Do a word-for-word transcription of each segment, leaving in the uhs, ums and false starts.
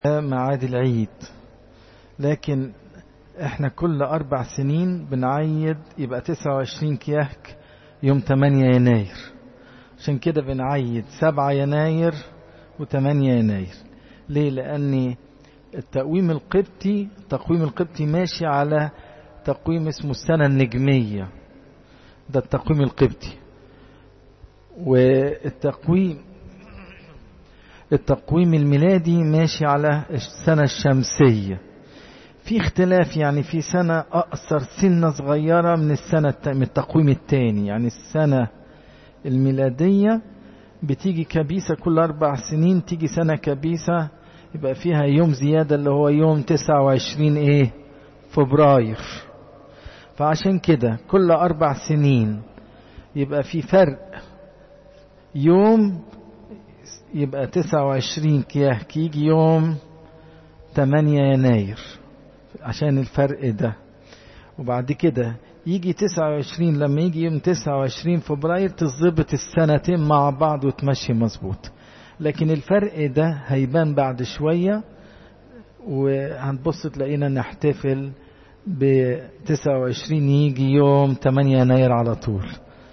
ميعاد العيد، لكن احنا كل اربع سنين بنعيد، يبقى تسعة وعشرين كياك يوم ثمانية يناير. عشان كده بنعيد سبعة يناير وثمانية يناير. ليه؟ لان التقويم القبطي التقويم القبطي ماشي على تقويم اسمه السنة النجمية، ده التقويم القبطي. والتقويم التقويم الميلادي ماشي على السنة الشمسية. في اختلاف، يعني في سنة أقصر سنة صغيرة من السنة من التقويم الثاني. يعني السنة الميلادية بتيجي كبيسة كل أربع سنين، تيجي سنة كبيسة يبقى فيها يوم زيادة اللي هو يوم تسعة وعشرين ايه فبراير. فعشان كده كل أربع سنين يبقى في فرق يوم، يبقى تسعة وعشرين كياك يجي يوم ثمانية يناير عشان الفرق ده. وبعد كده يجي تسعة وعشرين، لما يجي يوم تسعة وعشرين فبراير تظبط السنتين مع بعض وتمشي مظبوط. لكن الفرق ده هيبان بعد شوية، وهنبص تلاقينا نحتفل ب تسعة وعشرين يجي يوم ثمانية يناير على طول.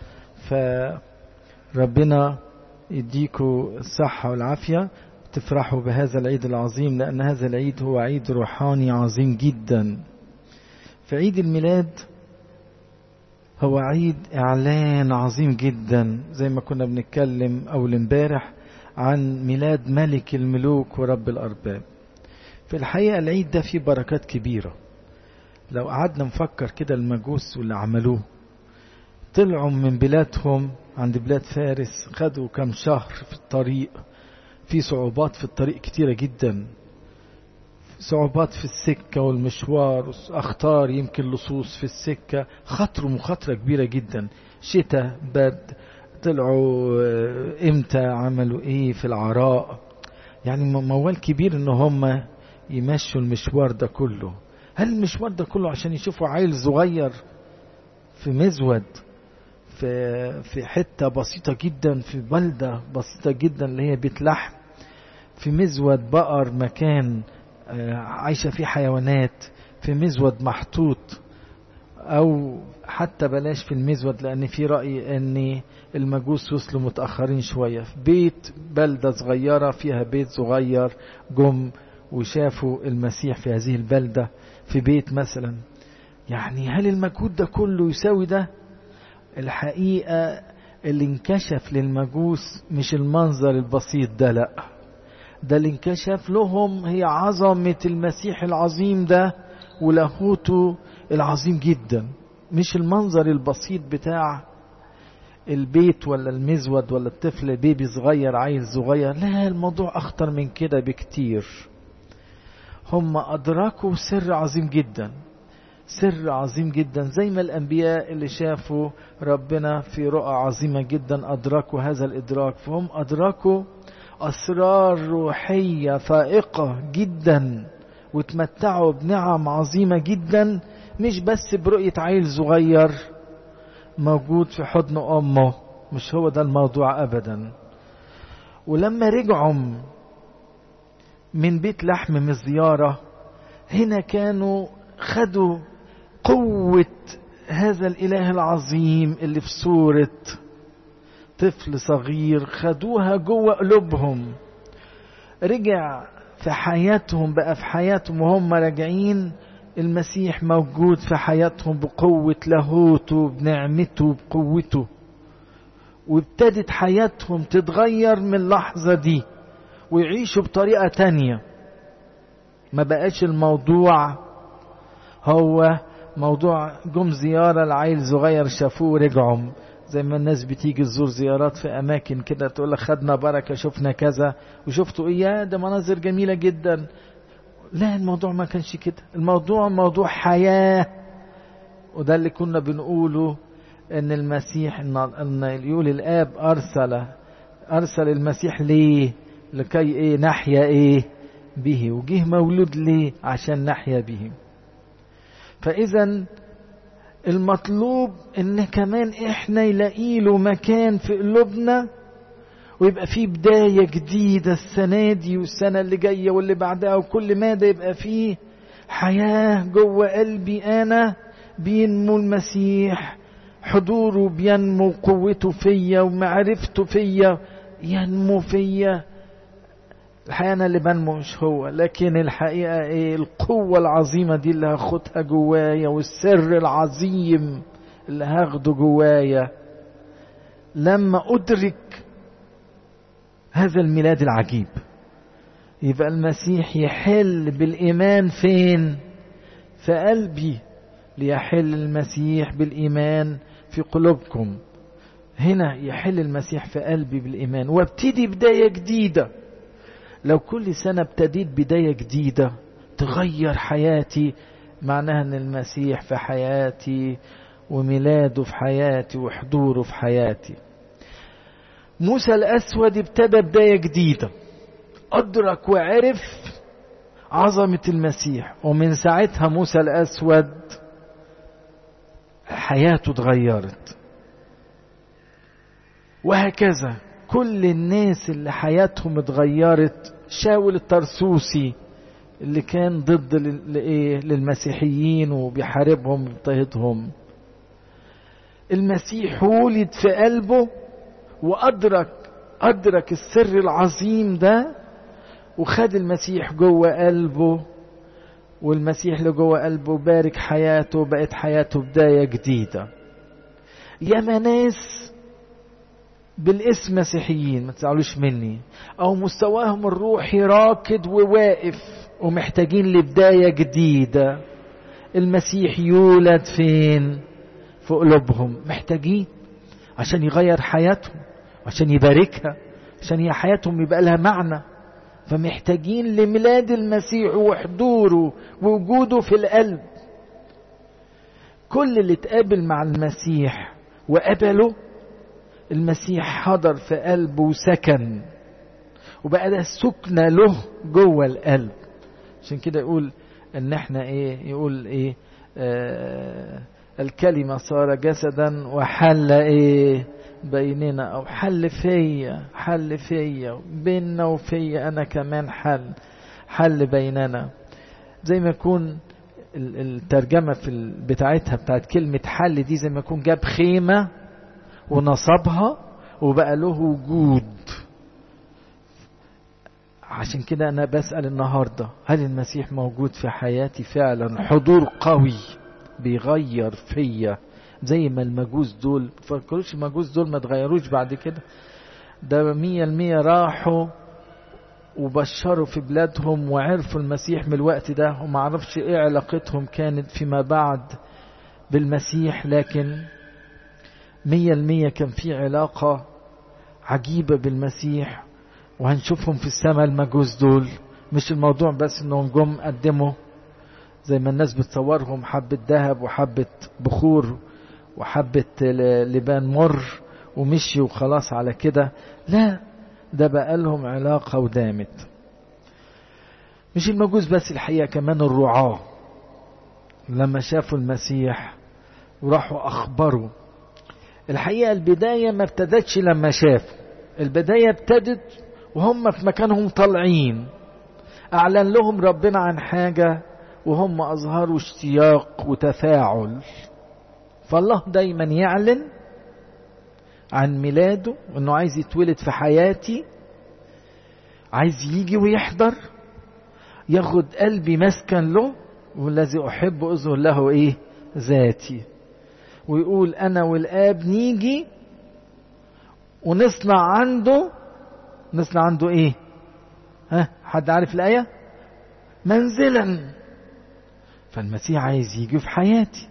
فربنا يديكوا الصحة والعافية، تفرحوا بهذا العيد العظيم، لأن هذا العيد هو عيد روحاني عظيم جدا. فعيد الميلاد هو عيد إعلان عظيم جدا، زي ما كنا بنتكلم أول امبارح عن ميلاد ملك الملوك ورب الأرباب. في الحقيقة العيد ده فيه بركات كبيرة. لو قعدنا نفكر كده، المجوس واللي عملوه طلعوا من بلادهم عند بلاد فارس، خدوا كم شهر في الطريق، في صعوبات في الطريق كتيرة جدا، صعوبات في السكة والمشوار، أخطار يمكن لصوص في السكة، خطروا مخاطرة كبيرة جدا، شتاء برد، طلعوا امتى، عملوا ايه في العراء. يعني موال كبير ان هم يمشوا المشوار ده كله. هل المشوار ده كله عشان يشوفوا عيل صغير في مزود في في حتة بسيطة جدا، في بلدة بسيطة جدا اللي هي بيت لحم، في مزود بقر، مكان عايشة فيه حيوانات، في مزود محطوط، او حتى بلاش في المزود، لان في رأي ان المجوس وصلوا متأخرين شوية، في بيت بلدة صغيرة فيها بيت صغير، جم وشافوا المسيح في هذه البلدة في بيت مثلا. يعني هل المجهود ده كله يساوي ده؟ الحقيقة اللي انكشف للمجوس مش المنظر البسيط ده، لا، ده اللي انكشف لهم هي عظمة المسيح العظيم ده ولاهوته العظيم جدا، مش المنظر البسيط بتاع البيت ولا المزود ولا الطفل بيبي صغير عيل صغير. لا، الموضوع أخطر من كده بكتير. هم أدركوا سر عظيم جدا، سر عظيم جدا، زي ما الأنبياء اللي شافوا ربنا في رؤى عظيمة جدا أدركوا هذا الإدراك. فهم أدركوا أسرار روحية فائقة جدا، وتمتعوا بنعم عظيمة جدا، مش بس برؤية عيل صغير موجود في حضن أمه، مش هو ده الموضوع أبدا. ولما رجعوا من بيت لحم من الزيارة، هنا كانوا خدوا قوة هذا الإله العظيم اللي في صورة طفل صغير، خدوها جوه قلوبهم. رجع في حياتهم، بقى في حياتهم وهم راجعين المسيح موجود في حياتهم بقوة لاهوته، بنعمته، بقوته، وابتدت حياتهم تتغير من اللحظة دي ويعيشوا بطريقة تانية. ما بقاش الموضوع هو موضوع جم زيارة العيل صغير شافوه ورجعوا، زي ما الناس بتيجي تزور زيارات في أماكن كده تقول لك خدنا بركة، شفنا كذا وشفتوا إيه، ده مناظر جميلة جدا. لا، الموضوع ما كانش كده، الموضوع موضوع حياة. وده اللي كنا بنقوله، إن المسيح إن يقول الآب أرسل أرسل المسيح ليه؟ لكي إيه؟ نحيا إيه به. وجه مولود ليه؟ عشان نحيا به. فإذا المطلوب إن كمان إحنا يلاقي له مكان في قلوبنا، ويبقى فيه بداية جديدة السنة دي والسنة اللي جاية واللي بعدها، وكل ماذا يبقى فيه حياة جوه قلبي أنا، بينمو المسيح، حضوره بينمو، قوته فيا ومعرفته فيا ينمو فيا. الحقيقة أنا اللي بنمو مش هو، لكن الحقيقة إيه؟ القوة العظيمة دي اللي هاخدها جوايا، والسر العظيم اللي هاخده جوايا لما أدرك هذا الميلاد العجيب. يبقى المسيح يحل بالإيمان فين؟ في قلبي. ليحل المسيح بالإيمان في قلوبكم. هنا يحل المسيح في قلبي بالإيمان، وابتدي بداية جديدة. لو كل سنة ابتديت بداية جديدة تغير حياتي، معناها ان المسيح في حياتي، وميلاده في حياتي، وحضوره في حياتي. موسى الأسود ابتدى بداية جديدة، أدرك وعرف عظمة المسيح، ومن ساعتها موسى الأسود حياته اتغيرت. وهكذا كل الناس اللي حياتهم اتغيرت. شاول الترسوسي اللي كان ضد للمسيحيين وبيحاربهم وبيضطهدهم، المسيح ولد في قلبه وأدرك أدرك السر العظيم ده، وخد المسيح جوه قلبه، والمسيح اللي جوه قلبه بارك حياته، بقت حياته بداية جديدة. ياما ناس بالاسم مسيحيين، ما تزعلوش مني، او مستواهم الروحي راكد وواقف، ومحتاجين لبداية جديدة. المسيح يولد فين؟ في قلوبهم. محتاجين عشان يغير حياتهم، عشان يباركها، عشان هي حياتهم يبقى لها معنى. فمحتاجين لميلاد المسيح وحضوره ووجوده في القلب. كل اللي اتقابل مع المسيح وقبله، المسيح حضر في قلبه وسكن، وبقى ده سكنة له جوه القلب. عشان كده يقول ان احنا ايه، يقول ايه، آه الكلمة صار جسدا وحل ايه بيننا، او حل فيا، حل فيا بيننا وفيا انا كمان، حل حل بيننا. زي ما يكون الترجمة في بتاعتها بتاعت كلمة حل دي، زي ما يكون جاب خيمة ونصبها وبقى له وجود. عشان كده أنا بسأل النهاردة، هل المسيح موجود في حياتي فعلا؟ حضور قوي بيغير فيا، زي ما المجوس دول، فكروش المجوس دول ما تغيروش بعد كده، ده مية المية راحوا وبشروا في بلادهم وعرفوا المسيح من الوقت ده، وما عرفش ايه علاقتهم كانت فيما بعد بالمسيح، لكن مية المية كان في علاقة عجيبة بالمسيح. وهنشوفهم في السماء المجوس دول. مش الموضوع بس انهم جم قدموا زي ما الناس بتصورهم حبة ذهب وحبة بخور وحبة لبان مر ومشي وخلاص على كده، لا، ده بقى لهم علاقة ودامت. مش المجوس بس، الحقيقة كمان الرعاة لما شافوا المسيح وراحوا أخبروا. الحقيقة البداية ما ابتدتش لما شافوا، البداية ابتدت وهم في مكانهم طالعين، أعلن لهم ربنا عن حاجة وهم أظهروا اشتياق وتفاعل. فالله دايما يعلن عن ميلاده، انه عايز يتولد في حياتي، عايز يجي ويحضر، ياخد قلبي مسكن له، والذي احب اظهر له ايه؟ ذاتي. ويقول انا والاب نيجي ونصنع عنده، نصنع عنده ايه؟ ها، حد عارف الايه؟ منزلا. فالمسيح عايز يجي في حياتي.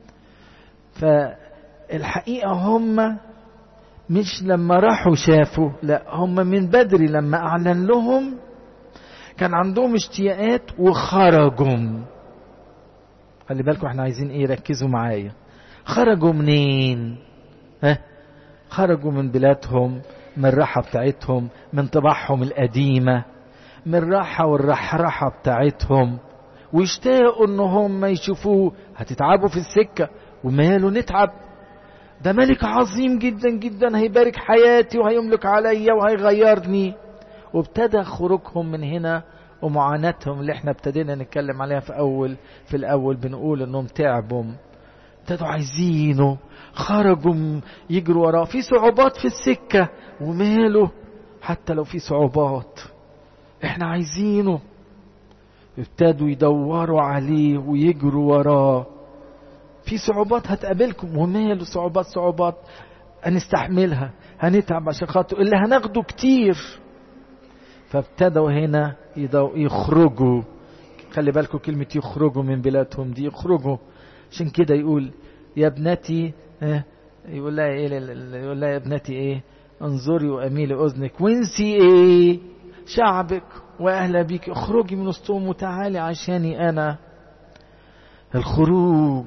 فالحقيقة هم مش لما راحوا شافوا، لا، هم من بدري لما أعلن لهم كان عندهم اشتياقات وخرجوا. خلي بالكم احنا عايزين ايه، ركزوا معايا. خرجوا منين؟ ها؟ خرجوا من بلادهم، من الراحة بتاعتهم، من طباعهم القديمة، من الراحة والرحرحة بتاعتهم، ويشتاقوا ان هم يشوفوه. هتتعبوا في السكة، وماله نتعب، ده ملك عظيم جدا جدا هيبارك حياتي وهيملك عليا وهيغيرني. وابتدى خروجهم من هنا ومعاناتهم اللي احنا ابتدينا نتكلم عليها في اول في الاول بنقول انهم تعبوا، ابتدوا عايزينه، خرجوا يجروا وراه في صعوبات في السكة، وماله حتى لو في صعوبات احنا عايزينه. ابتدوا يدوروا عليه ويجروا وراه. في صعوبات هتقابلكم، وماله صعوبات صعوبات هنستحملها، هنتعب عشان خاطر اللي هناخده كتير. فابتدوا هنا يخرجوا. خلي بالكم كلمة يخرجوا من بلادهم دي، يخرجوا. عشان كده يقول يا ابنتي، يقول لها ايه، يقول لها يا ابنتي ايه، انظري واميلي اذنك وانسي ايه شعبك واهل بيك، اخرجي من وسطهم وتعالي عشاني انا. الخروج.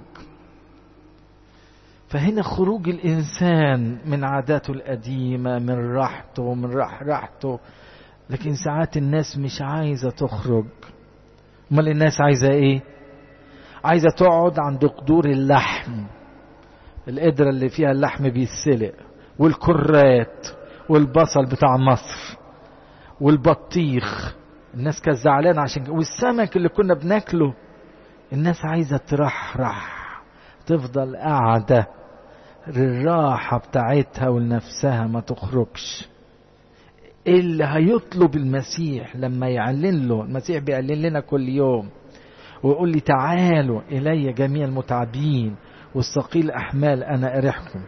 فهنا خروج الانسان من عاداته القديمة، من راحته ومن راح راحته. لكن ساعات الناس مش عايزة تخرج. امال الناس عايزة ايه؟ عايزة تقعد عند قدور اللحم، القدرة اللي فيها اللحم بيتسلق، والكرات والبصل بتاع مصر والبطيخ. الناس كانت زعلانة عشان، والسمك اللي كنا بناكله. الناس عايزة ترحرح، تفضل قاعدة الراحة بتاعتها ولنفسها، ما تخرجش. اللي هيطلب المسيح لما يعلن له، المسيح بيعلن لنا كل يوم ويقول لي تعالوا إلي جميع المتعبين والثقيل أحمال أنا أريحكم.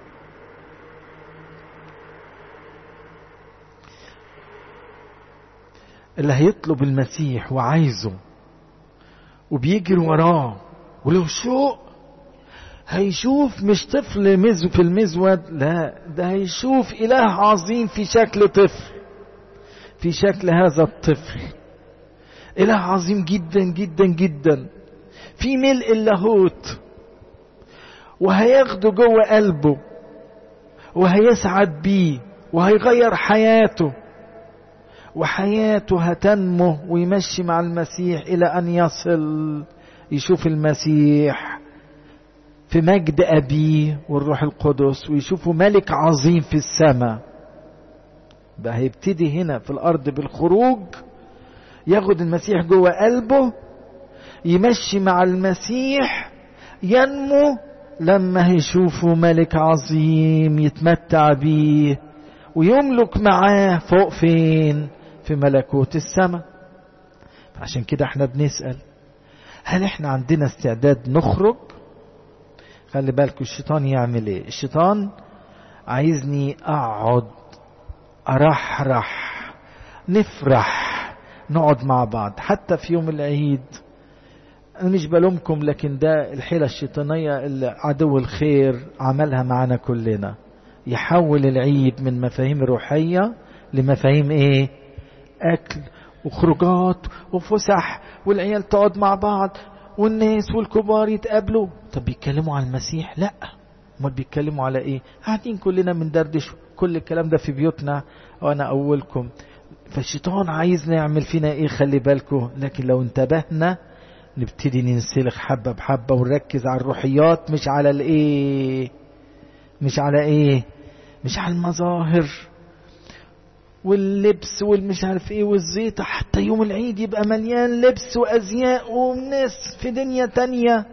اللي هيطلب المسيح وعايزه وبيجري وراه ولو شوق، هيشوف مش طفل مزو في المزود، لا ده هيشوف إله عظيم في شكل طفل، في شكل هذا الطفل. إله عظيم جدا جدا جدا في ملء اللاهوت، وهياخده جوه قلبه وهيسعد بيه وهيغير حياته، وحياته هتنمو ويمشي مع المسيح إلى أن يصل يشوف المسيح في مجد أبيه والروح القدس، ويشوفه ملك عظيم في السماء. بقى هيبتدي هنا في الأرض بالخروج، ياخد المسيح جوه قلبه، يمشي مع المسيح، ينمو لما هيشوفه ملك عظيم يتمتع بيه ويملك معاه فوق فين؟ في ملكوت السماء. عشان كده احنا بنسأل هل احنا عندنا استعداد نخرج؟ خلي بالكم الشيطان يعمل ايه؟ الشيطان عايزني اقعد ارحرح نفرح نقعد مع بعض حتى في يوم العيد. انا مش بلومكم، لكن ده الحيلة الشيطانية اللي عدو الخير عملها معنا كلنا، يحول العيد من مفاهيم روحية لمفاهيم ايه؟ اكل وخروجات وفسح، والعيال تقعد مع بعض والناس والكبار يتقابلوا. طب بيتكلموا عن المسيح؟ لا، امال بيتكلموا على ايه؟ قاعدين كلنا من دردش، كل الكلام ده في بيوتنا وانا اولكم. فالشيطان عايزنا يعمل فينا ايه؟ خلي بالكم. لكن لو انتبهنا نبتدي ننسلخ حبة بحبة ونركز على الروحيات، مش على الايه، مش على ايه، مش على المظاهر واللبس والمش عارف ايه والزيطة. حتى يوم العيد يبقى مليان لبس وازياء وناس في دنيا تانية.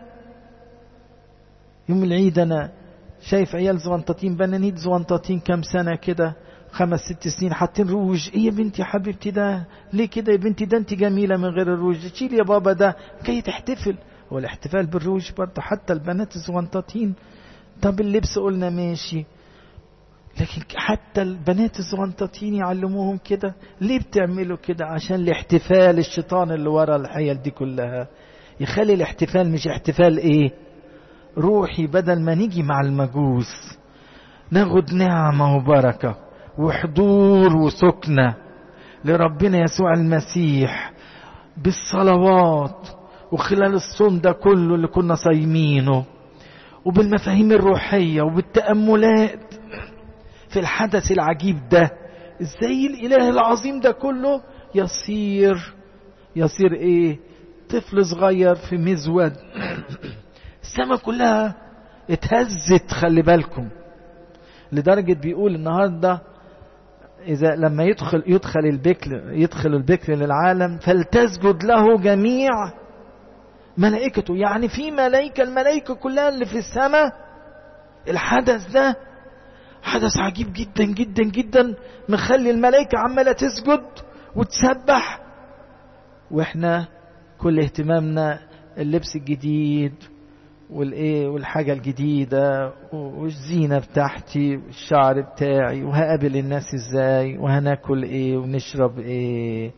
يوم العيد انا شايف عيال زوانطتين، بنانيت زوانطتين كام سنة كده، خمس ست سنين، حاطين روج. ايه يا بنتي حبيبتي ده ليه كده يا بنتي؟ ده انت جميلة من غير الروج، تشيل يا بابا ده كي تحتفل. هو الاحتفال بالروج برضه حتى البنات الزوانطتين. طب اللبس قلنا ماشي، لكن حتى البنات الزوانطتين يعلموهم كده. ليه بتعملوا كده؟ عشان الاحتفال. الشيطان اللي ورا الحيل دي كلها يخلي الاحتفال مش احتفال ايه؟ روحي. بدل ما نيجي مع المجوس ناخد نعمة وبركة وحضور وسكنة لربنا يسوع المسيح بالصلوات، وخلال الصوم ده كله اللي كنا صايمينه، وبالمفاهيم الروحية وبالتأملات في الحدث العجيب ده. ازاي الاله العظيم ده كله يصير يصير ايه؟ طفل صغير في مزود. السماء كلها اتهزت، خلي بالكم، لدرجة بيقول النهاردة إذا لما يدخل يدخل البكر يدخل البكر للعالم فلتسجد له جميع ملائكته. يعني في ملائكة، الملائكة كلها اللي في السماء. الحدث ده حدث عجيب جدا جدا جدا، مخلي الملائكة عمالة تسجد وتسبح، واحنا كل اهتمامنا اللبس الجديد والايه والحاجة الجديدة والزينة بتاعتي والشعر بتاعي، وهقابل الناس ازاي، وهناكل ايه ونشرب ايه.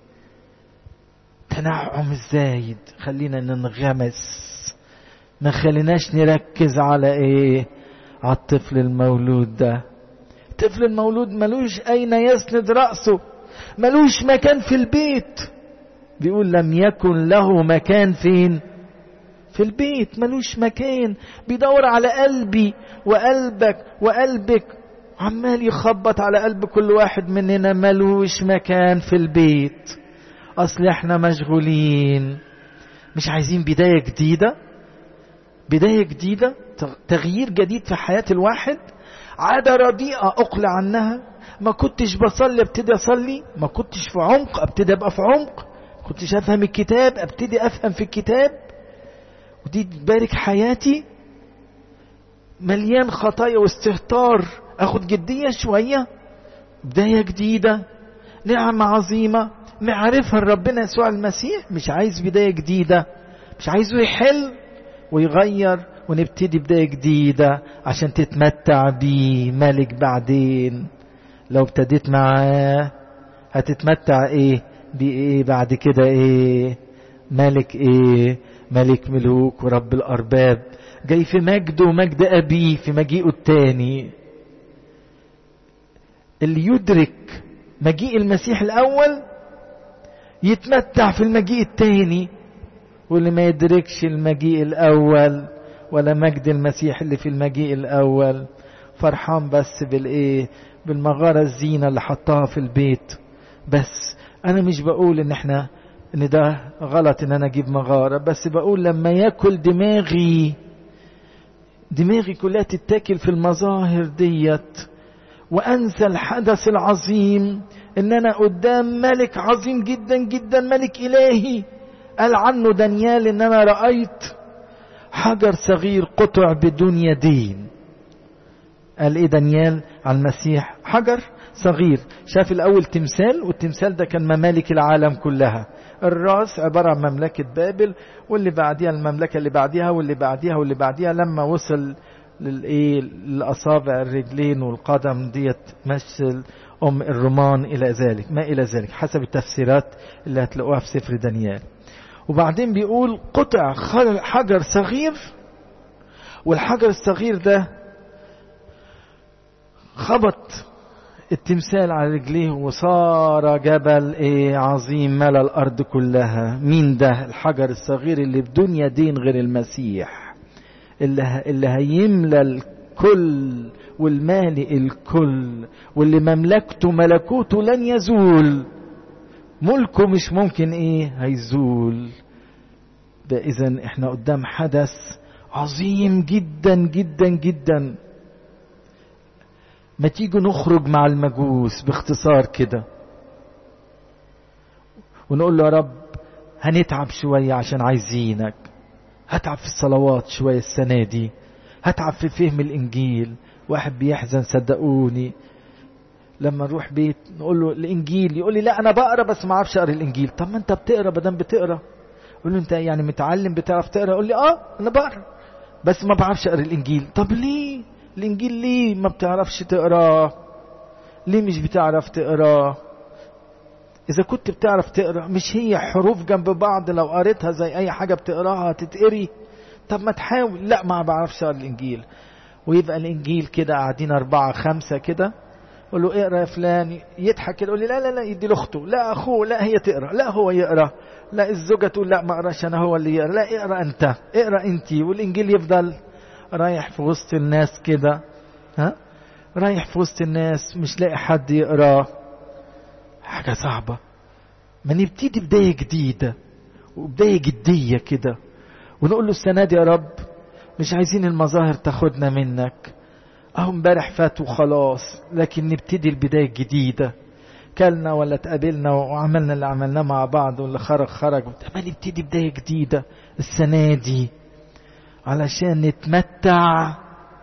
تنعم الزايد خلينا ننغمس، ما خليناش نركز على ايه، على الطفل المولود ده. الطفل المولود ملوش اين يسند رأسه، ملوش مكان في البيت. بيقول لم يكن له مكان فين؟ في البيت، ملوش مكان. بيدور على قلبي وقلبك وقلبك، عمال يخبط على قلب كل واحد مننا، ملوش مكان في البيت. اصل احنا مشغولين، مش عايزين بداية جديدة، بداية جديدة، تغيير جديد في حياة الواحد. عادة رديئة اقلع عنها. ما كنتش بصلي ابتدي اصلي، ما كنتش في عمق ابتدي ابقى في عمق، ما كنتش افهم الكتاب ابتدي افهم في الكتاب، ودي تبارك حياتي. مليان خطايا واستهتار، اخد جدية شوية، بداية جديدة، نعمة عظيمة، معرفة ربنا يسوع المسيح. مش عايز بداية جديدة، مش عايزه يحل ويغير ونبتدي بداية جديدة عشان تتمتع بيه ملك بعدين. لو ابتديت معاه هتتمتع ايه بايه بعد كده؟ ايه ملك، ايه ملك ملوك ورب الارباب، جاي في مجده ومجد ابيه في مجيئه التاني. اللي يدرك مجيء المسيح الاول يتمتع في المجيء التاني، واللي ما يدركش المجيء الاول ولا مجد المسيح اللي في المجيء الاول فرحان بس بالايه، بالمغارة الزينة اللي حطها في البيت. بس انا مش بقول ان احنا ان ده غلط ان انا اجيب مغارة، بس بقول لما ياكل دماغي دماغي كلها تتاكل في المظاهر ديت، وانسى الحدث العظيم ان انا قدام ملك عظيم جدا جدا، ملك الهي. قال عنه دانيال ان انا رأيت حجر صغير قطع بدون يدين. قال ايه دانيال على المسيح؟ حجر صغير. شاف الاول تمثال، والتمثال ده كان ممالك العالم كلها. الراس عبارة عن مملكة بابل، واللي بعديها المملكة اللي بعديها واللي بعديها واللي بعديها، لما وصل للايه الاصابع الرجلين والقدم ديت مثل ام الرومان الى ذلك ما الى ذلك، حسب التفسيرات اللي هتلاقوها في سفر دانيال. وبعدين بيقول قطع حجر صغير، والحجر الصغير ده خبط التمثال على رجليه وصار جبل ايه عظيم ملا الارض كلها. مين ده؟ الحجر الصغير اللي بدون يدين غير المسيح، اللي, اللي هيملى الكل والمالئ الكل، واللي مملكته ملكوته لن يزول، ملكه مش ممكن ايه هيزول. ده اذن احنا قدام حدث عظيم جدا جدا جدا. ما تيجوا نخرج مع المجوس باختصار كده ونقول له يا رب هنتعب شوية عشان عايزينك، هتعب في الصلوات شوية السنة دي، هتعب في فهم الانجيل. واحد بيحزن صدقوني لما نروح بيت نقول له الانجيل، يقول لي لا انا بقرا بس ما اعرفش اقرا الانجيل. طب ما انت بتقرا، بدل بتقرا اقول له انت يعني متعلم بتعرف تقرا؟ يقول لي اه انا بقرا بس ما بعرفش اقرا الانجيل. طب ليه الانجيل ليه ما بتعرفش تقراه؟ ليه مش بتعرف تقراه؟ اذا كنت بتعرف تقرا، مش هي حروف جنب بعض لو قريتها زي اي حاجه بتقراها هتتقري؟ طب ما تحاول. لا ما بعرفش اقرا الانجيل. ويبقى الانجيل كده قاعدين اربعه خمسه كده، قول له اقرا يا فلان، يضحك كده يقول لي لا لا لا، يدي لاخته، لا اخوه، لا هي تقرا، لا هو يقرا، لا الزوجه تقول لا ما اقراش انا هو اللي يقرا، لا اقرا انت، اقرا انت. والانجيل يفضل رايح في وسط الناس كده، ها رايح في وسط الناس مش لاقي حد يقراه. حاجه صعبه. ما نبتدي بدايه جديده وبدايه جديه كده ونقول له السنه دي يا رب مش عايزين المظاهر تاخدنا منك. اهو امبارح فات وخلاص، لكن نبتدي البداية الجديدة. كلنا ولا تقابلنا وعملنا اللي عملناه مع بعض، واللي خرج خرج، ما نبتدي بداية جديدة السنة دي علشان نتمتع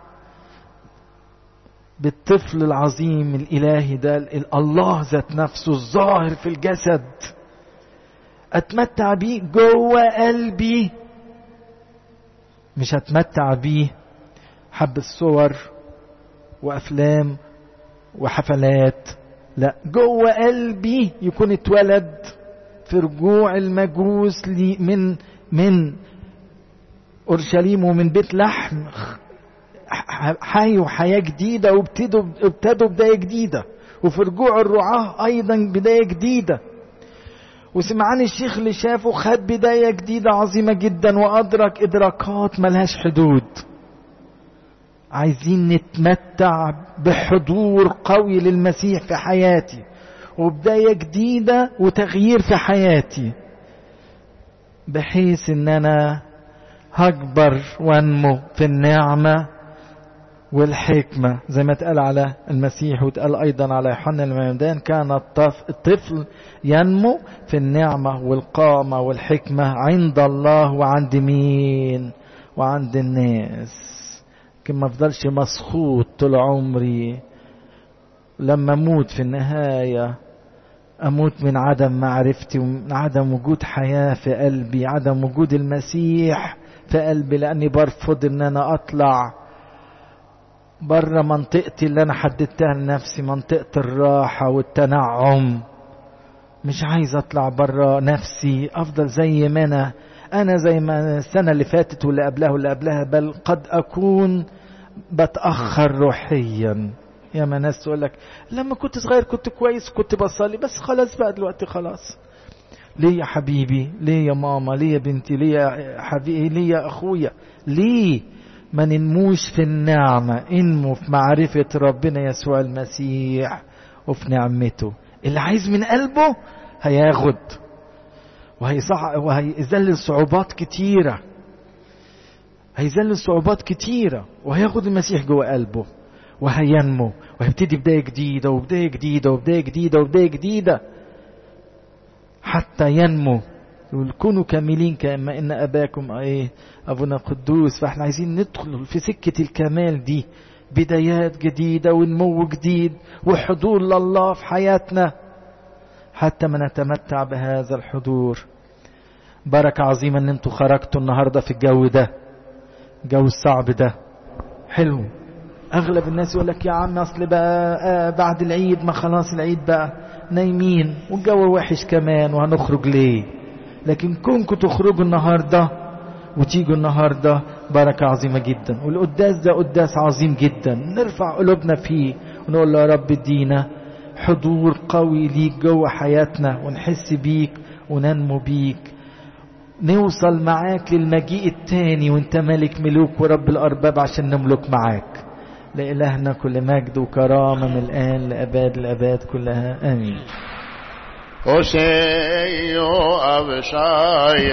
بالطفل العظيم الإلهي ده، الله ذات نفسه الظاهر في الجسد. اتمتع بيه جوه قلبي، مش اتمتع بيه حب الصور وافلام وحفلات، لا، جوه قلبي يكون اتولد في رجوع المجوس لي من من اورشليم ومن بيت لحم، حي وحياة جديدة، وابتدوا ابتدوا بداية جديدة. وفي رجوع الرعاة ايضا بداية جديدة. وسمعان الشيخ اللي شافه خد بداية جديدة عظيمة جدا، وادرك ادراكات ملهاش حدود. عايزين نتمتع بحضور قوي للمسيح في حياتي، وبداية جديدة وتغيير في حياتي، بحيث ان انا هكبر وانمو في النعمة والحكمة، زي ما اتقال على المسيح واتقال ايضا على يوحنا المعمدان، كان الطفل ينمو في النعمة والقامة والحكمة عند الله وعند مين؟ وعند الناس. ما افضلش مسخوط طول عمري، لما اموت في النهاية اموت من عدم معرفتي ومن عدم وجود حياة في قلبي، عدم وجود المسيح في قلبي، لاني برفض ان انا اطلع بره منطقتي اللي انا حددتها لنفسي، منطقة الراحة والتنعم. مش عايز اطلع بره نفسي، افضل زي ما انا انا زي ما السنة اللي فاتت واللي قبلها واللي قبلها، بل قد اكون بتأخر روحيا. يا ما ناس تقول لك لما كنت صغير كنت كويس كنت بصلي، بس خلاص بقى دلوقتي خلاص. ليه يا حبيبي؟ ليه يا ماما؟ ليه يا بنتي؟ ليه يا حبيبي؟ ليه يا اخويا؟ ليه ما ننموش في النعمة؟ انمو في معرفة ربنا يسوع المسيح وفي نعمته. اللي عايز من قلبه هياخد، وهيذلل صعوبات كتيرة، هيذلل صعوبات كتيرة، وهياخد المسيح جوه قلبه، وهينمو، وهيبتدي بداية جديدة وبداية جديدة وبداية جديدة وبداية جديدة حتى ينمو. يقول كونوا كاملين كما ان اباكم ايه ابونا قدوس. فاحنا عايزين ندخل في سكة الكمال دي، بدايات جديدة ونمو جديد وحضور لله في حياتنا، حتى ما نتمتع بهذا الحضور. بركة عظيمة ان انتوا خرجتوا النهاردة في الجو ده، الجو الصعب ده حلو. اغلب الناس يقول لك يا عم اصل بقى آه بعد العيد، ما خلاص العيد بقى نايمين والجو وحش كمان وهنخرج ليه؟ لكن كونكم تخرجوا النهاردة وتيجوا النهاردة بركة عظيمة جدا. والقداس ده قداس عظيم جدا، نرفع قلوبنا فيه ونقول له يا رب ادينا حضور قوي ليك جوه حياتنا، ونحس بيك وننمو بيك، نوصل معاك للمجيء التاني وانت ملك ملوك ورب الأرباب عشان نملك معاك. لإلهنا كل مجد وكرامة من الآن لأباد الأباد كلها آمين. وسيو أبشاي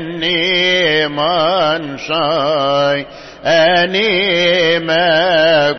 خني من شاي أني ما